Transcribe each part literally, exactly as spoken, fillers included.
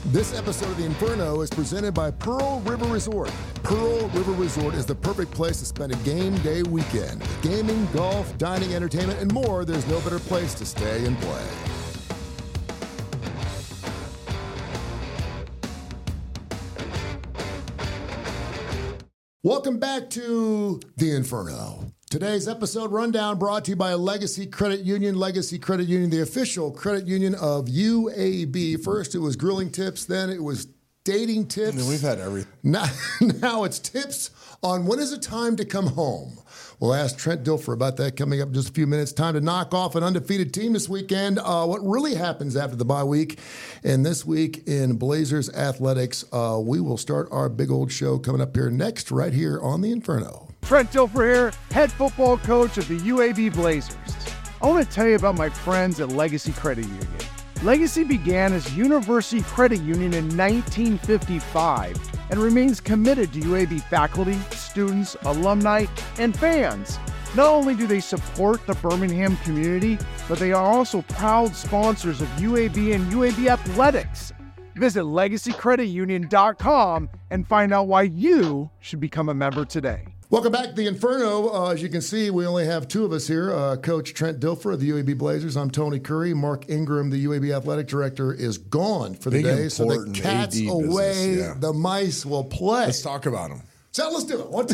This episode of The Inferno is presented by Pearl River Resort. Pearl River Resort is the perfect place to spend a game day weekend. With gaming, golf, dining, entertainment, and more, there's no better place to stay and play. Welcome back to The Inferno. Today's episode rundown brought to you by Legacy Credit Union. Legacy Credit Union, the official credit union of U A B. First, it was grilling tips. Then it was dating tips. I mean, we've had everything. Now, now it's tips on when is it time to come home. We'll ask Trent Dilfer about that coming up in just a few minutes. Time to knock off an undefeated team this weekend. Uh, what really happens after the bye week. And this week in Blazers Athletics, uh, we will start our big old show coming up here next, right here on The Inferno. Trent Dilfer here, head football coach of the U A B Blazers. I want to tell you about my friends at Legacy Credit Union. Legacy began as University Credit Union in nineteen fifty-five and remains committed to U A B faculty, students, alumni, and fans. Not only do they support the Birmingham community, but they are also proud sponsors of U A B and U A B Athletics. Visit legacy credit union dot com and find out why you should become a member today. Welcome back to The Inferno. Uh, as you can see, we only have two of us here. Uh, Coach Trent Dilfer of the U A B Blazers. I'm Tony Curry. Mark Ingram, the U A B Athletic Director, is gone for the Big day. So the cat's A D away, business, yeah. The mice will play. Let's talk about them. So let's do it. Want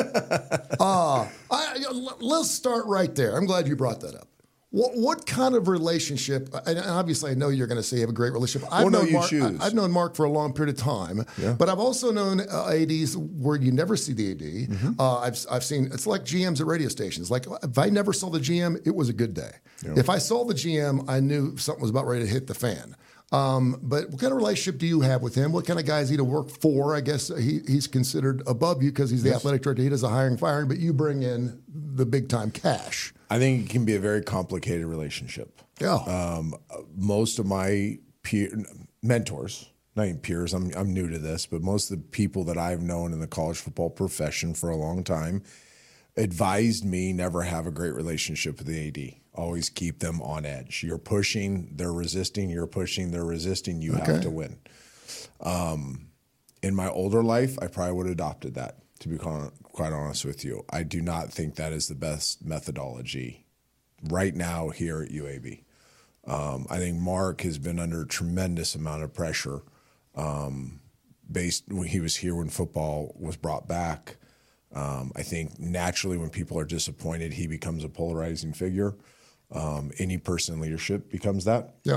to? uh, I, let's start right there. I'm glad you brought that up. What, what kind of relationship, and obviously I know you're going to say you have a great relationship. I've, well, known no, you Mark, choose. I, I've known Mark for a long period of time, yeah. but I've also known uh, A Ds where you never see the A D. Mm-hmm. Uh, I've, I've seen, it's like G Ms at radio stations. Like if I never saw the G M, it was a good day. Yeah. If I saw the G M, I knew something was about ready to hit the fan. Um, but what kind of relationship do you have with him? What kind of guy is he to work for? I guess he, he's considered above you because he's the yes. athletic director. He does the hiring, firing, but you bring in the big time cash. I think it can be a very complicated relationship. Yeah. Um, most of my peer mentors, not even peers, I'm I'm new to this, but most of the people that I've known in the college football profession for a long time advised me never have a great relationship with the A D. Always keep them on edge. You're pushing, they're resisting, you're pushing, they're resisting, you okay. have to win. Um, in my older life, I probably would have adopted that, to be quite honest with you. I do not think that is the best methodology right now here at U A B. Um, I think Mark has been under a tremendous amount of pressure um, based when he was here when football was brought back. Um, I think naturally when people are disappointed, he becomes a polarizing figure. Um, any person in leadership becomes that. Yeah.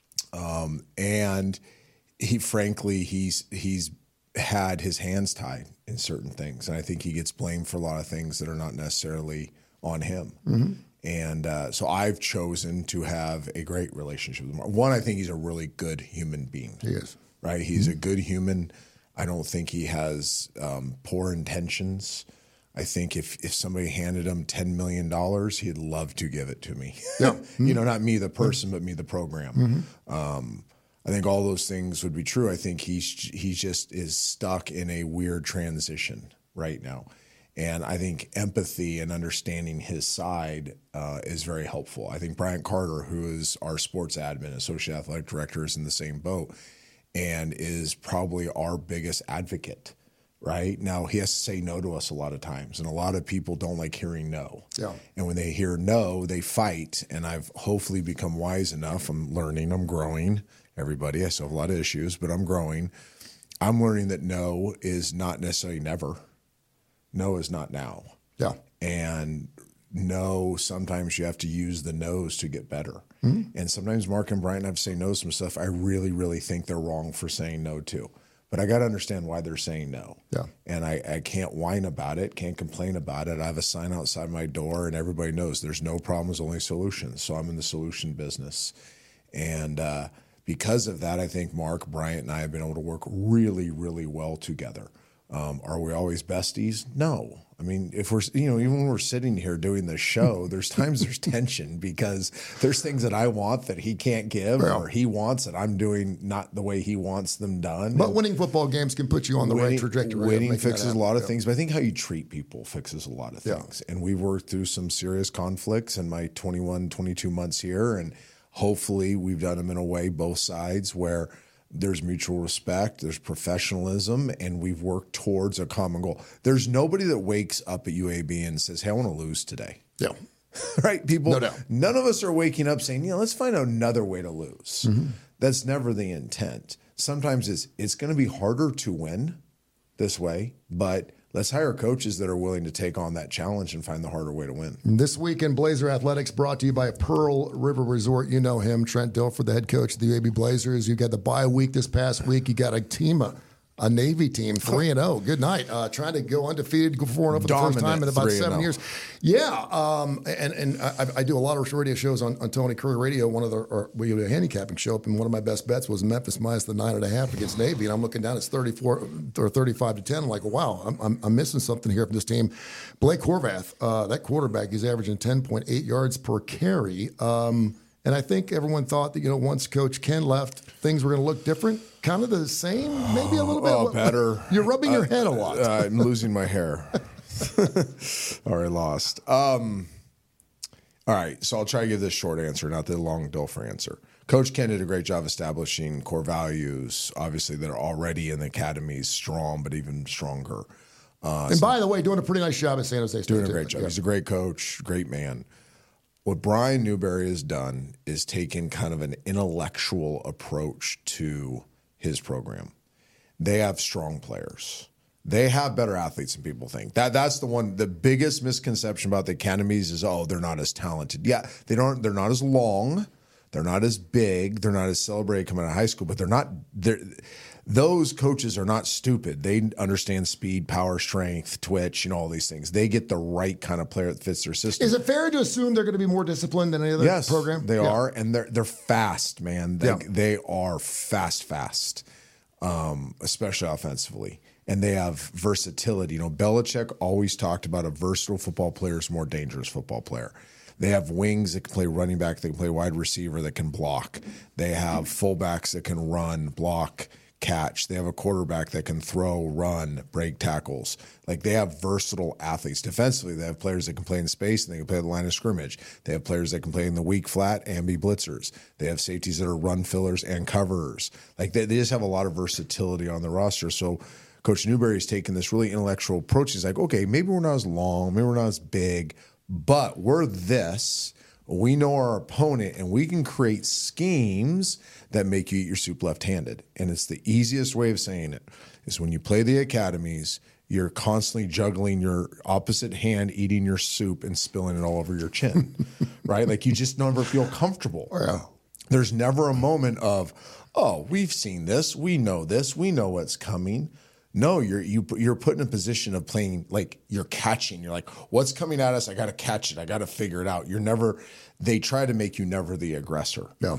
Um, and he, frankly, he's he's had his hands tied in certain things, and I think he gets blamed for a lot of things that are not necessarily on him. Mm-hmm. And uh, so I've chosen to have a great relationship with Mark. One, I think he's a really good human being. He is. Right? He's mm-hmm. a good human. I don't think he has um, poor intentions. I think if, if somebody handed him ten million dollars, he'd love to give it to me. Yeah. Mm-hmm. You know, not me the person, but me the program. Mm-hmm. Um, I think all those things would be true. I think he's he just is stuck in a weird transition right now. And I think empathy and understanding his side uh, is very helpful. I think Bryant Carter, who is our sports admin, associate athletic director, is in the same boat and is probably our biggest advocate. Right now, he has to say no to us a lot of times, and a lot of people don't like hearing no. Yeah. And when they hear no, they fight. And I've hopefully become wise enough. I'm learning. I'm growing. Everybody, I still have a lot of issues, but I'm growing. I'm learning that no is not necessarily never. No is not now. Yeah. And no, sometimes you have to use the no's to get better. Mm-hmm. And sometimes Mark and Brian have to say no to some stuff I really, really think they're wrong for saying no to. But I got to understand why they're saying no. Yeah. And I, I can't whine about it, can't complain about it. I have a sign outside my door, and everybody knows there's no problems, only solutions. So I'm in the solution business. And uh, because of that, I think Mark, Bryant, and I have been able to work really, really well together. Um, are we always besties? No. I mean, if we're, you know, even when we're sitting here doing this show, there's times there's tension because there's things that I want that he can't give, yeah. or he wants that I'm doing not the way he wants them done. But and winning football games can put you on the winning, right trajectory. Winning fixes a lot of yeah. things, but I think how you treat people fixes a lot of things. Yeah. And we've worked through some serious conflicts in my twenty-one, twenty-two months here, and hopefully we've done them in a way, both sides, where There's mutual respect, there's professionalism, and we've worked towards a common goal. There's nobody that wakes up at U A B and says, hey, I want to lose today. Yeah. Right? People, no doubt. None of us are waking up saying, yeah, let's find another way to lose. Mm-hmm. That's never the intent. Sometimes it's, it's going to be harder to win this way, but let's hire coaches that are willing to take on that challenge and find the harder way to win. This week in Blazer Athletics, brought to you by Pearl River Resort. You know him, Trent Dilfer, the head coach of the U A B Blazers. You got the bye week this past week. You got a team, a, a Navy team, three and zero. Good night. Uh, trying to go undefeated, go four and zero for the first time in about seven years. Yeah, um, and and I, I do a lot of radio shows on, on Tony Curry Radio. One of the or we do a handicapping show up, and one of my best bets was Memphis minus the nine and a half against Navy. And I'm looking down, it's thirty-four or thirty-five to ten. I'm like, wow, I'm, I'm, I'm missing something here from this team. Blake Horvath, uh, that quarterback, he's averaging ten point eight yards per carry. Um, and I think everyone thought that, you know, once Coach Ken left, things were going to look different. Kind of the same, maybe a little bit. Oh, better. You're rubbing your uh, head a lot. Uh, I'm losing my hair. All right, lost. Um, all right, so I'll try to give this short answer, not the long Dilfer answer. Coach Ken did a great job establishing core values, obviously, that are already in the academies, strong, but even stronger. Uh, and so by the way, doing a pretty nice job at San Jose State. Doing too. a great job. Yeah. He's a great coach, great man. What Brian Newberry has done is taken kind of an intellectual approach to his program. They have strong players. They have better athletes than people think. That that's the one. The biggest misconception about the academies is, oh, they're not as talented. Yeah, they don't. They're not as long. They're not as big. They're not as celebrated coming out of high school. But they're not. They're, those coaches are not stupid. They understand speed, power, strength, twitch, you know, all these things. They get the right kind of player that fits their system. Is it fair to assume they're going to be more disciplined than any other yes, program? They yeah. are, and they're they're fast, man. They, yeah. they are fast, fast, um, especially offensively. And they have versatility. You know, Belichick always talked about a versatile football player is a more dangerous football player. They have wings that can play running back, they can play wide receiver, that can block. They have fullbacks that can run, block, catch. They have a quarterback that can throw, run, break tackles. Like, they have versatile athletes. Defensively, they have players that can play in space and they can play at the line of scrimmage. They have players that can play in the weak flat and be blitzers. They have safeties that are run fillers and coverers. Like, they, they just have a lot of versatility on the roster. So Coach Newberry's taken this really intellectual approach. He's like, okay, maybe we're not as long, maybe we're not as big, but we're this. We know our opponent, and we can create schemes that make you eat your soup left-handed. And it's the easiest way of saying it is when you play the academies, you're constantly juggling your opposite hand, eating your soup and spilling it all over your chin, right? Like, you just never feel comfortable. Yeah. There's never a moment of, oh, we've seen this, we know this, we know what's coming. No, you're you, you're put in a position of playing, like, you're catching. You're like, what's coming at us? I got to catch it. I got to figure it out. You're never, they try to make you never the aggressor. Yeah.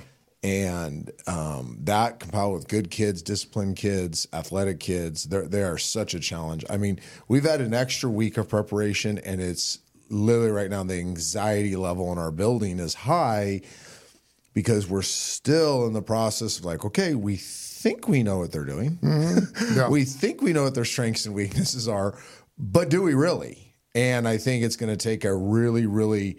And um, that compiled with good kids, disciplined kids, athletic kids, they are such a challenge. I mean, we've had an extra week of preparation, and it's literally right now the anxiety level in our building is high because we're still in the process of like, okay, we think we know what they're doing. Mm-hmm. Yeah. We think we know what their strengths and weaknesses are, but do we really? And I think it's going to take a really, really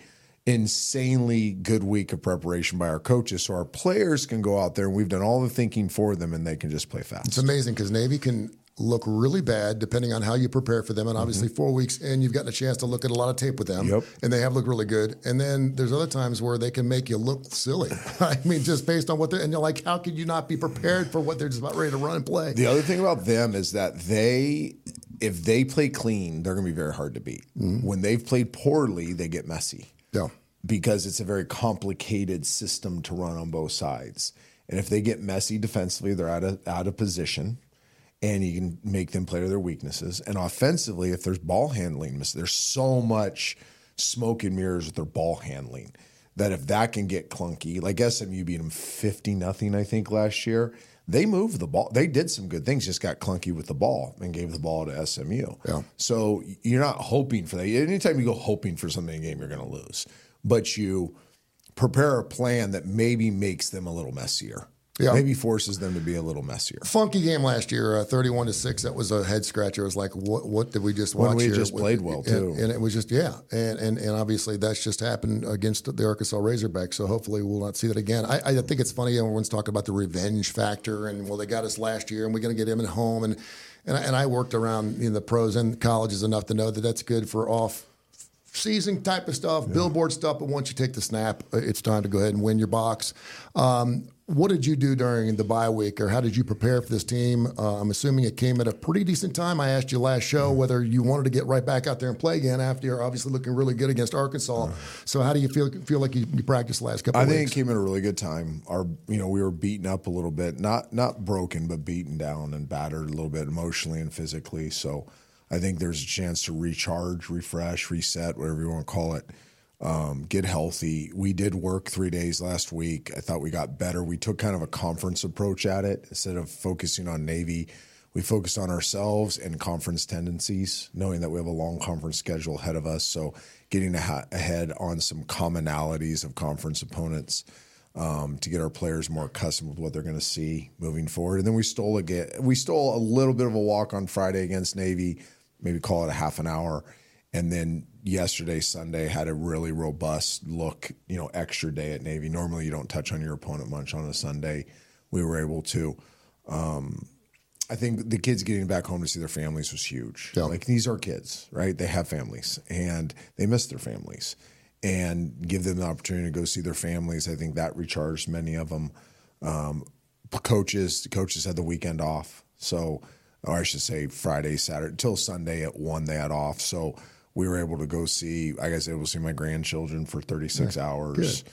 insanely good week of preparation by our coaches so our players can go out there and we've done all the thinking for them and they can just play fast. It's amazing because Navy can look really bad depending on how you prepare for them. And obviously mm-hmm. four weeks in, you've gotten a chance to look at a lot of tape with them. Yep. And they have looked really good. And then there's other times where they can make you look silly. I mean, just based on what they're – and you're like, how could you not be prepared for what they're just about ready to run and play? The other thing about them is that they – if they play clean, they're going to be very hard to beat. Mm-hmm. When they've played poorly, they get messy. Yeah. Because it's a very complicated system to run on both sides. And if they get messy defensively, they're out of, out of position. And you can make them play to their weaknesses. And offensively, if there's ball handling, there's so much smoke and mirrors with their ball handling that if that can get clunky, like S M U beat them fifty nothing, I think, last year. They moved the ball. They did some good things, just got clunky with the ball and gave the ball to S M U. Yeah. So you're not hoping for that. Anytime you go hoping for something in a game, you're going to lose. But you prepare a plan that maybe makes them a little messier. Yeah. Maybe forces them to be a little messier. Funky game last year, uh, thirty-one to six. That was a head scratcher. It was like, what what did we just watch When we here? just played well, too. And, and it was just, yeah. And, and and obviously that's just happened against the Arkansas Razorbacks. So hopefully we'll not see that again. I, I think it's funny. Everyone's talking about the revenge factor and, well, they got us last year and we're going to get him at home. And, and, I, and I worked around in the pros and colleges enough to know that that's good for off season type of stuff, yeah. billboard stuff. But once you take the snap, it's time to go ahead and win your box. Um, What did you do during the bye week, or how did you prepare for this team? Uh, I'm assuming it came at a pretty decent time. I asked you last show whether you wanted to get right back out there and play again after you're obviously looking really good against Arkansas. So how do you feel feel like you, you practiced the last couple I of weeks? I think it came at a really good time. Our, you know, we were beaten up a little bit, not not broken, but beaten down and battered a little bit emotionally and physically. So I think there's a chance to recharge, refresh, reset, whatever you want to call it. Um, get healthy. We did work three days last week. I thought we got better. We took kind of a conference approach at it. Instead of focusing on Navy, we focused on ourselves and conference tendencies, knowing that we have a long conference schedule ahead of us. So getting a- ahead on some commonalities of conference opponents um, to get our players more accustomed with what they're going to see moving forward. And then we stole again. We stole a little bit of a walk on Friday against Navy, maybe call it a half an hour. And then yesterday, Sunday, had a really robust look, you know, extra day at Navy. Normally you don't touch on your opponent much on a Sunday. We were able to. Um, I think the kids getting back home to see their families was huge. Yeah. Like, these are kids, right? They have families, and they miss their families. And give them the opportunity to go see their families. I think that recharged many of them. Um, coaches, coaches had the weekend off. So, or I should say Friday, Saturday, till Sunday at one they had off. So we were able to go see, I guess, able to see my grandchildren for thirty-six yeah, hours.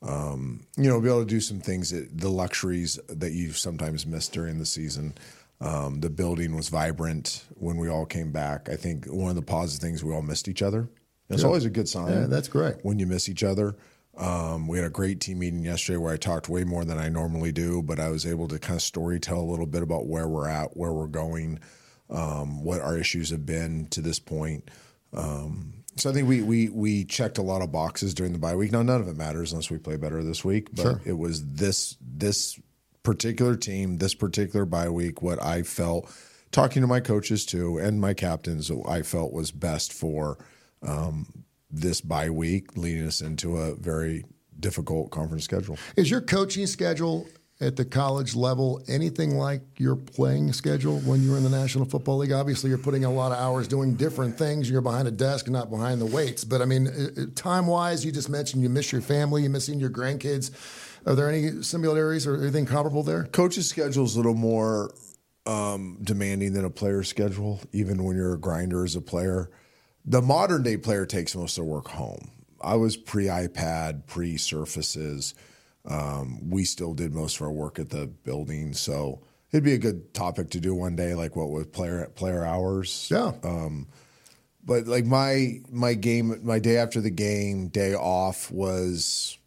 Um, you know, be able to do some things, that, the luxuries that you sometimes miss during the season. Um, the building was vibrant when we all came back. I think one of the positive things, we all missed each other. It's yeah. always a good sign. Yeah, that's great. When you miss each other. Um, we had a great team meeting yesterday where I talked way more than I normally do, but I was able to kind of story tell a little bit about where we're at, where we're going, um, what our issues have been to this point. Um, so I think we we we checked a lot of boxes during the bye week. Now, none of it matters unless we play better this week, but sure. it was this this particular team, this particular bye week, what I felt, talking to my coaches too and my captains, I felt was best for um, this bye week, leading us into a very difficult conference schedule. Is your coaching schedule at the college level anything like your playing schedule when you were in the National Football League? Obviously, you're putting a lot of hours doing different things. You're behind a desk, not behind the weights. But, I mean, time-wise, you just mentioned you miss your family, you missing your grandkids. Are there any similarities or anything comparable there? Coach's schedule is a little more um, demanding than a player's schedule, even when you're a grinder as a player. The modern-day player takes most of their work home. I was pre-iPad, pre-surfaces. Um, we still did most of our work at the building, so it'd be a good topic to do one day, like what with player player hours. Yeah. Um, but like my my game, my day after the game, day off was,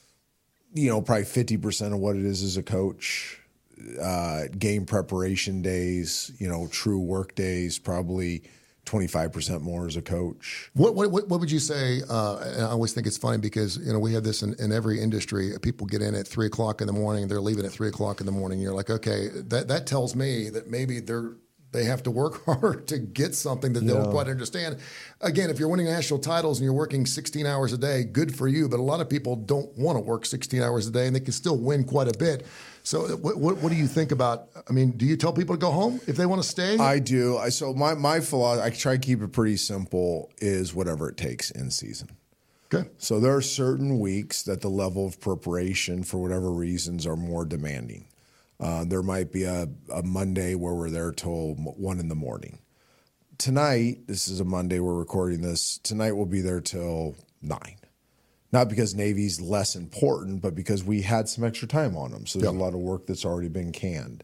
you know, probably fifty percent of what it is as a coach. Uh, game preparation days, you know, true work days, probably twenty-five percent more as a coach. What what what would you say? Uh, and I always think it's funny because, you know, we have this in, in every industry. People get in at three o'clock in the morning. They're leaving at three o'clock in the morning. You're like, okay, that that tells me that maybe they're they have to work hard to get something that they yeah. don't quite understand. Again, if you're winning national titles and you're working sixteen hours a day, good for you. But a lot of people don't want to work sixteen hours a day, and they can still win quite a bit. So what, what, what do you think about, I mean, do you tell people to go home if they want to stay? I do. I, so my, my philosophy, I try to keep it pretty simple, is whatever it takes in season. Okay. So there are certain weeks that the level of preparation, for whatever reasons, are more demanding. Uh, there might be a, a Monday where we're there till one in the morning. Tonight, this is a Monday, we're recording this. Tonight we'll be there till nine. Not because Navy's less important, but because we had some extra time on them. So there's yep. a lot of work that's already been canned.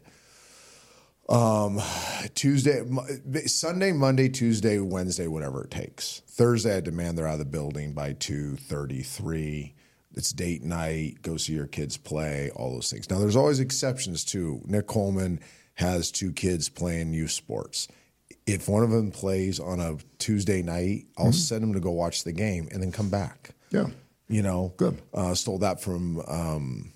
Um, Tuesday, Sunday, Monday, Tuesday, Wednesday, whatever it takes. Thursday, I demand they're out of the building by two thirty-three. It's date night, go see your kids play, all those things. Now, there's always exceptions, too. Nick Coleman has two kids playing youth sports. If one of them plays on a Tuesday night, I'll mm-hmm. send them to go watch the game and then come back. Yeah. You know, good. Uh, stole that from um,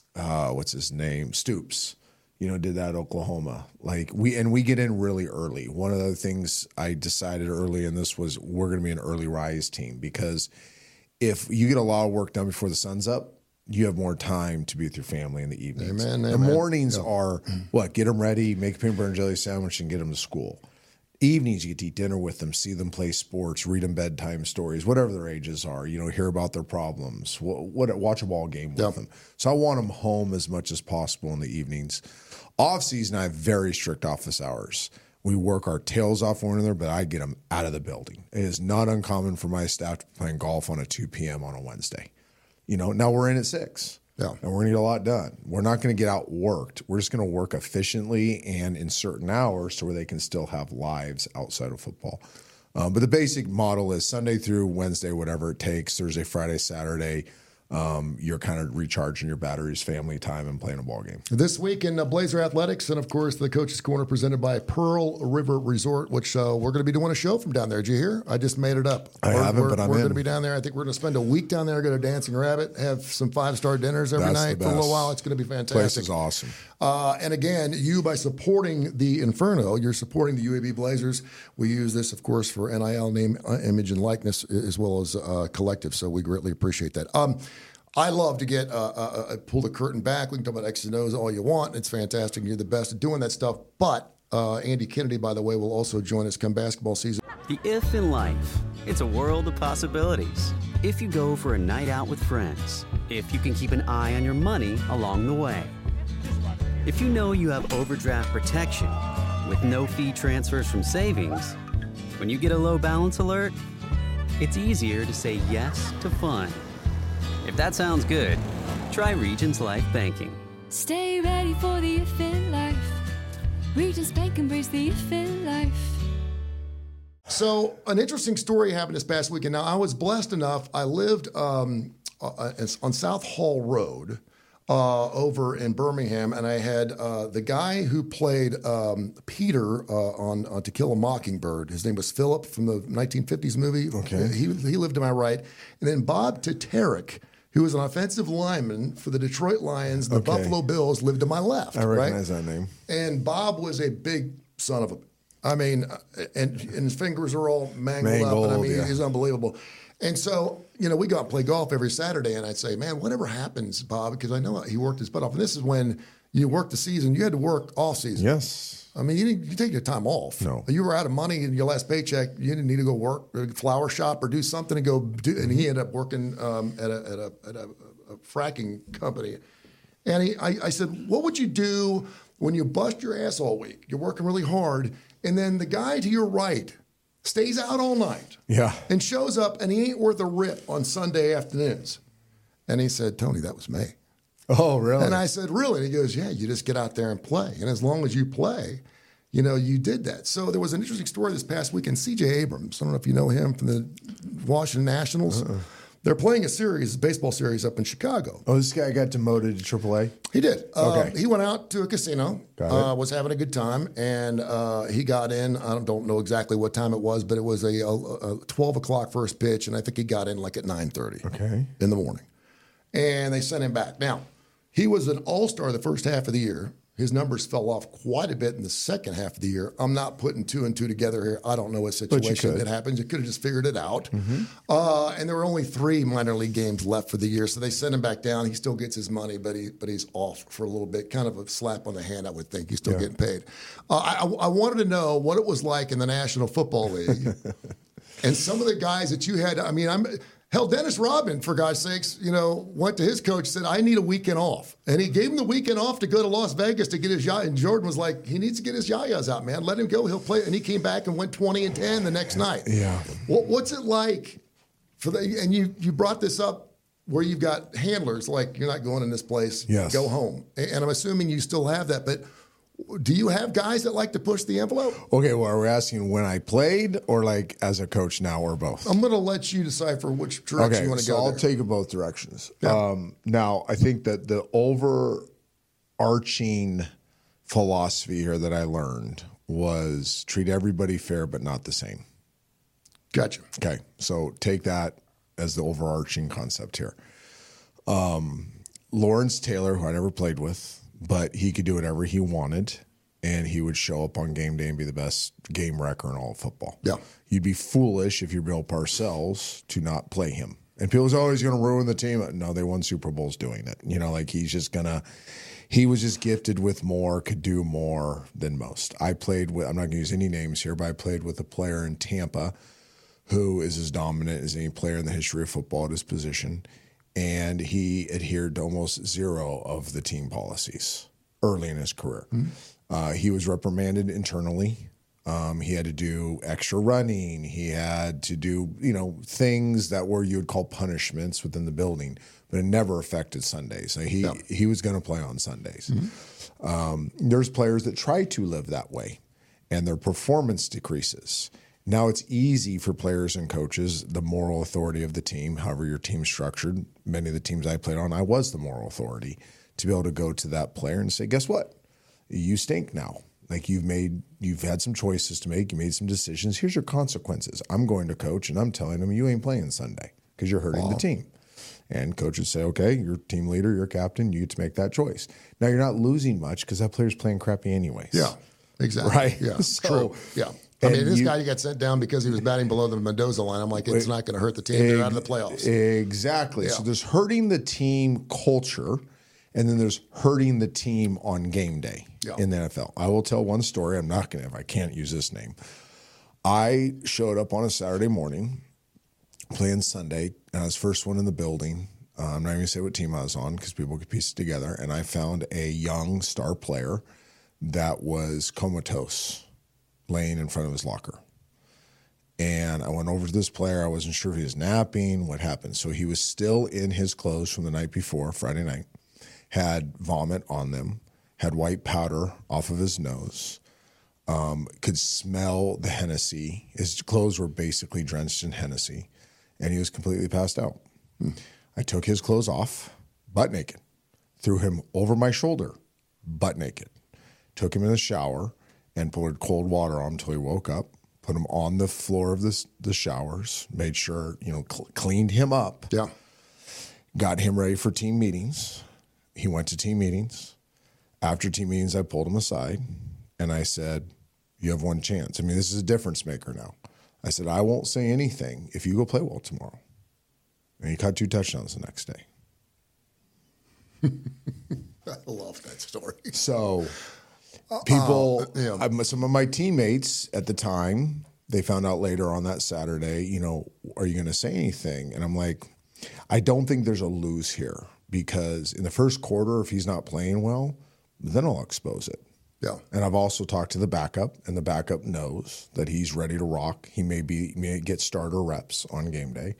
uh, what's his name, Stoops, you know, did that at Oklahoma. Like we and we get in really early. One of the things I decided early in this was we're going to be an early rise team, because if you get a lot of work done before the sun's up, you have more time to be with your family in the evenings. Amen, the amen. mornings Yep. are what? Get them ready, make a peanut butter and jelly sandwich, and get them to school. Evenings, you get to eat dinner with them, see them play sports, read them bedtime stories, whatever their ages are, you know, hear about their problems, what, what watch a ball game with Yep. them. So I want them home as much as possible in the evenings. Off season, I have very strict office hours. We work our tails off one another, but I get them out of the building. It is not uncommon for my staff to be playing golf on a two p.m. on a Wednesday. You know, now we're in at six. Yeah. And we're going to get a lot done. We're not going to get outworked. We're just going to work efficiently and in certain hours to where they can still have lives outside of football. Um, but the basic model is Sunday through Wednesday, whatever it takes, Thursday, Friday, Saturday, um, you're kind of recharging your batteries, family time, and playing a ball game. This week in uh, Blazer Athletics, and of course the Coach's Corner presented by Pearl River Resort, which uh, we're going to be doing a show from down there. Did you hear? I just made it up. I we're, haven't, we're, but I'm We're in. going to be down there. I think we're going to spend a week down there, go to Dancing Rabbit, have some five-star dinners every That's the night for a little best. while. It's going to be fantastic. Place is awesome. Uh, and again, you, by supporting the Inferno, you're supporting the U A B Blazers. We use this, of course, for N I L, name, uh, image, and likeness, as well as uh, collective. So we greatly appreciate that. Um, I love to get uh, uh, uh, pull the curtain back. We can talk about X's and O's all you want. It's fantastic. You're the best at doing that stuff. But uh, Andy Kennedy, by the way, will also join us come basketball season. The if in life, it's a world of possibilities. If you go for a night out with friends, if you can keep an eye on your money along the way, if you know you have overdraft protection with no fee transfers from savings, when you get a low balance alert, it's easier to say yes to fun. If that sounds good, try Regions Life Banking. Stay ready for the if in life. Regions Bank embrace the if in life. So an interesting story happened this past weekend. Now, I was blessed enough. I lived um, uh, on South Hall Road uh, over in Birmingham, and I had uh, the guy who played um, Peter uh, on, on To Kill a Mockingbird. His name was Philip from the nineteen fifties movie. Okay. He, he lived to my right. And then Bob Teterick, who was an offensive lineman for the Detroit Lions, the Okay. Buffalo Bills, lived to my left. I recognize right? that name. And Bob was a big son of a, I mean, and, and his fingers are all mangled, Mangled, up. And I mean, yeah. he's unbelievable. And so, you know, we go out and play golf every Saturday, and I'd say, man, whatever happens, Bob, because I know he worked his butt off. And this is when you worked the season. You had to work all season. Yes. I mean, you didn't you take your time off. No. You were out of money in your last paycheck. You didn't need to go work at a flower shop or do something to go do. And he ended up working um, at, a, at, a, at a, a fracking company. And he, I, I said, what would you do when you bust your ass all week? You're working really hard. And then the guy to your right stays out all night. Yeah. And shows up, and he ain't worth a rip on Sunday afternoons. And he said, Tony, that was me. Oh, really? And I said, really? And he goes, yeah, you just get out there and play. And as long as you play, you know, you did that. So there was an interesting story this past weekend. C J Abrams, I don't know if you know him from the Washington Nationals. Uh-uh. They're playing a series, a baseball series up in Chicago. Oh, this guy got demoted to triple A? He did. Okay. Uh, he went out to a casino, Got uh, it. was having a good time, and uh, he got in. I don't, don't know exactly what time it was, but it was a, a, a twelve o'clock first pitch, and I think he got in like at nine thirty Okay. in the morning. And they sent him back. Now, he was an all-star the first half of the year. His numbers fell off quite a bit in the second half of the year. I'm not putting two and two together here. I don't know a situation could. that happens. You could have just figured it out. Mm-hmm. Uh, and there were only three minor league games left for the year, so they sent him back down. He still gets his money, but he but he's off for a little bit. Kind of a slap on the hand, I would think. He's still Yeah. getting paid. Uh, I, I wanted to know what it was like in the National Football League, and some of the guys that you had. I mean, I'm. Hell, Dennis Rodman, for God's sakes, you know, went to his coach, said, I need a weekend off. And he gave him the weekend off to go to Las Vegas to get his yaya. And Jordan was like, he needs to get his yayas out, man. Let him go. He'll play. And he came back and went twenty and ten the next night. Yeah. What, what's it like for the, and you, you brought this up where you've got handlers, like you're not going in this place, Yes. go home. And, and I'm assuming you still have that, but do you have guys that like to push the envelope? Okay, well, are we asking when I played or like as a coach now or both? I'm going to let you decipher which direction Okay, you want to so go I'll there. take it both directions. Yeah. Um, now, I think that the overarching philosophy here that I learned was treat everybody fair but not the same. Gotcha. Okay, so take that as the overarching concept here. Um, Lawrence Taylor, who I never played with, but he could do whatever he wanted, and he would show up on game day and be the best game wrecker in all of football. Yeah. You'd be foolish if you're Bill Parcells to not play him. And people say, oh, he's going to ruin the team. No, they won Super Bowls doing it. You know, like he's just going to – he was just gifted with more, could do more than most. I played with – I'm not going to use any names here, but I played with a player in Tampa who is as dominant as any player in the history of football at his position, and he adhered to almost zero of the team policies early in his career. Mm-hmm. Uh, he was reprimanded internally. Um, he had to do extra running. He had to do, you know, things that were you would call punishments within the building, but it never affected Sundays. So he, yeah. he was going to play on Sundays. Mm-hmm. Um, there's players that try to live that way, and their performance decreases. Now it's easy for players and coaches, the moral authority of the team, however your team's structured. Many of the teams I played on, I was the moral authority, to be able to go to that player and say, guess what? You stink now. Like you've made, you've had some choices to make. You made some decisions. Here's your consequences. I'm going to coach, and I'm telling them you ain't playing Sunday because you're hurting wow. the team. And coach would say, okay, you're team leader, you're captain, you get to make that choice. Now you're not losing much because that player's playing crappy anyways. Yeah, exactly. Right. Yeah, so, true. Yeah. I mean, this you, guy got sent down because he was batting below the Mendoza line. I'm like, it's not going to hurt the team. They're out of the playoffs. Exactly. Yeah. So there's hurting the team culture. And then there's hurting the team on game day yeah. in the N F L. I will tell one story. I'm not going to, if I can't use this name. I showed up on a Saturday morning playing Sunday, and I was first one in the building. Uh, I'm not even going to say what team I was on because people could piece it together. And I found a young star player that was comatose laying in front of his locker. And I went over to this player. I wasn't sure if he was napping, what happened. So he was still in his clothes from the night before, Friday night. Had vomit on them, had white powder off of his nose, um, could smell the Hennessy. His clothes were basically drenched in Hennessy, and he was completely passed out. Hmm. I took his clothes off, butt naked, threw him over my shoulder, butt naked, took him in the shower, and poured cold water on him until he woke up, put him on the floor of this, the showers, made sure, you know, cl- cleaned him up, yeah, got him ready for team meetings. He went to team meetings. After team meetings, I pulled him aside, and I said, you have one chance. I mean, this is a difference maker now. I said, I won't say anything if you go play well tomorrow. And he caught two touchdowns the next day. I love that story. So people, uh, yeah. I, some of my teammates at the time, they found out later on that Saturday, you know, are you going to say anything? And I'm like, I don't think there's a lose here. Because in the first quarter, if he's not playing well, then I'll expose it. Yeah. And I've also talked to the backup, and the backup knows that he's ready to rock. He may be may get starter reps on game day.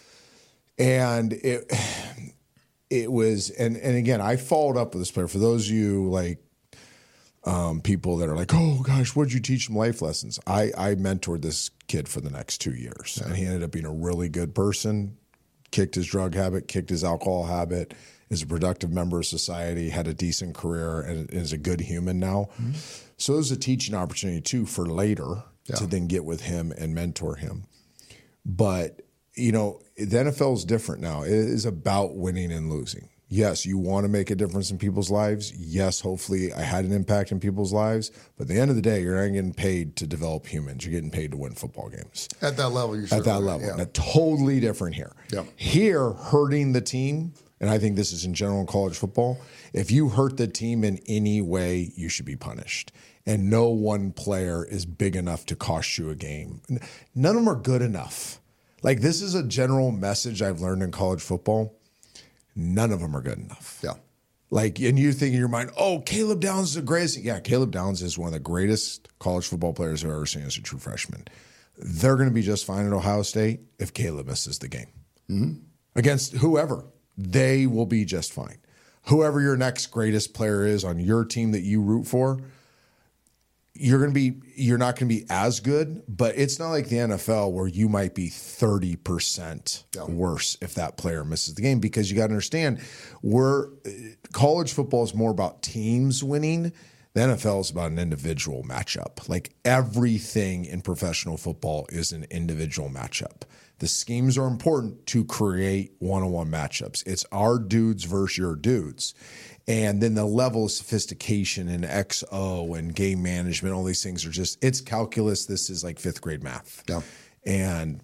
And it it was, and and again, I followed up with this player. For those of you like um, people that are like, oh gosh, what did you teach him life lessons? I, I mentored this kid for the next two years, yeah. and he ended up being a really good person. Kicked his drug habit, kicked his alcohol habit, is a productive member of society, had a decent career, and is a good human now. Mm-hmm. So it was a teaching opportunity, too, for later yeah. to then get with him and mentor him. But, you know, the N F L is different now. It is about winning and losing. Yes, you want to make a difference in people's lives. Yes, hopefully I had an impact in people's lives. But at the end of the day, you're not getting paid to develop humans. You're getting paid to win football games. At that level, you should. At that level. Yeah. Now, totally different here. Yeah. Here, hurting the team, and I think this is in general in college football, if you hurt the team in any way, you should be punished. And no one player is big enough to cost you a game. None of them are good enough. Like, this is a general message I've learned in college football. None of them are good enough. Yeah. Like, and you think in your mind, oh, Caleb Downs is the greatest. Yeah, Caleb Downs is one of the greatest college football players I've ever seen as a true freshman. They're going to be just fine at Ohio State if Caleb misses the game. Mm-hmm. Against whoever, they will be just fine. Whoever your next greatest player is on your team that you root for, you're going to be, you're not going to be as good, but it's not like the N F L where you might be thirty percent yeah. worse if that player misses the game, because you got to understand, we're college football is more about teams winning The N F L is about an individual matchup. Like everything in professional football is an individual matchup. The schemes are important to create one-on-one matchups. It's our dudes versus your dudes. And then the level of sophistication in X O and game management, all these things are just, it's calculus. This is like fifth grade math. Yeah. And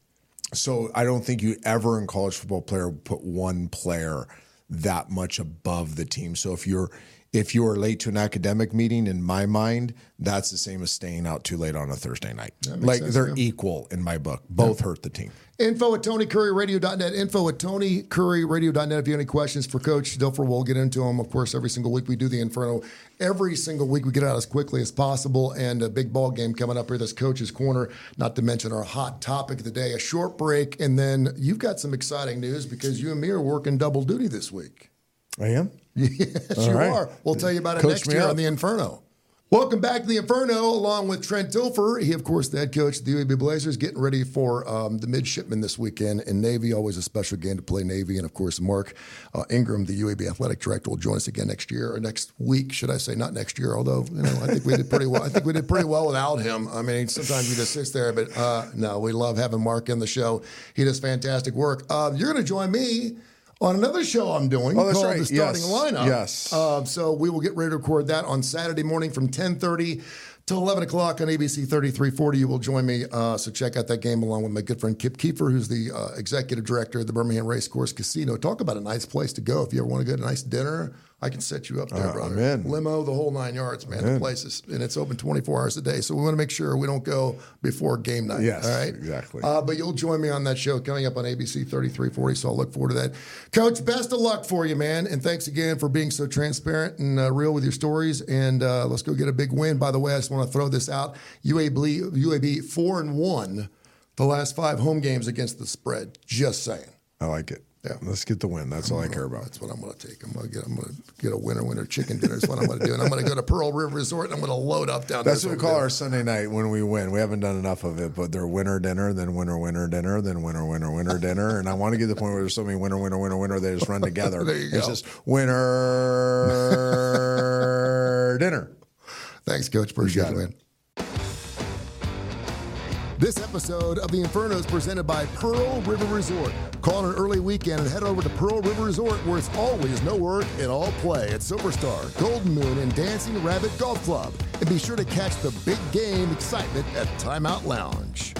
so I don't think you ever in college football player put one player that much above the team. So if you're if you are late to an academic meeting, in my mind, that's the same as staying out too late on a Thursday night. Like sense, they're yeah. equal in my book. Both yeah. hurt the team. Info at Tony Curry Radio dot net. Info at Tony Curry Radio dot net. If you have any questions for Coach Dilfer, we'll get into them. Of course, every single week we do the Inferno. Every single week we get out as quickly as possible. And a big ball game coming up here, this Coach's Corner, not to mention our hot topic of the day, a short break. And then you've got some exciting news because you and me are working double duty this week. I am? Yes, All you right. are. We'll tell you about it Coach next year up. on the Inferno. Welcome back to the Inferno, along with Trent Dilfer. He, of course, the head coach of the U A B Blazers, getting ready for um, the midshipmen this weekend. And Navy, always a special game to play Navy. And, of course, Mark uh, Ingram, the U A B athletic director, will join us again next year, or next week, should I say, not next year, although, you know, I think we did pretty well. I think we did pretty well without him. I mean, sometimes he just sits there, but uh, no, we love having Mark in the show. He does fantastic work. Uh, you're going to join me on another show I'm doing oh, that's called right. The Starting yes. Lineup. Yes. Uh, so we will get ready to record that on Saturday morning from ten thirty till eleven o'clock on A B C thirty-three forty. You will join me. Uh, so check out that game along with my good friend Kip Kiefer, who's the uh, executive director of the Birmingham Racecourse Casino. Talk about a nice place to go. If you ever want to get a nice dinner, I can set you up there, uh, brother. I'm in. Limo, the whole nine yards, man. I'm the in. place is, and it's open twenty-four hours a day. So we want to make sure we don't go before game night. Yes, all right? exactly. Uh, but you'll join me on that show coming up on A B C thirty-three forty, so I'll look forward to that. Coach, best of luck for you, man. And thanks again for being so transparent and uh, real with your stories. And uh, let's go get a big win. By the way, I just want to throw this out. U A B, U A B four and one the last five home games against the spread. Just saying. I like it. Yeah. Let's get the win. That's all I care about. That's what I'm going to take. I'm going to get. I'm going to get a winner, winner chicken dinner. Is what I'm going to do, and I'm going to go to Pearl River Resort, and I'm going to load up down there. That's what we call our Sunday night when we win. We haven't done enough of it, but they're winner dinner, then winner winner dinner, then winner winner winner dinner, and I want to get to the point where there's so many winner winner winner winner they just run together. There you go. It's just winner dinner. Thanks, Coach. Appreciate it, man. This episode of The Inferno is presented by Pearl River Resort. Call on an early weekend and head over to Pearl River Resort, where it's always no work and all play at Silverstar, Golden Moon, and Dancing Rabbit Golf Club. And be sure to catch the big game excitement at Timeout Lounge.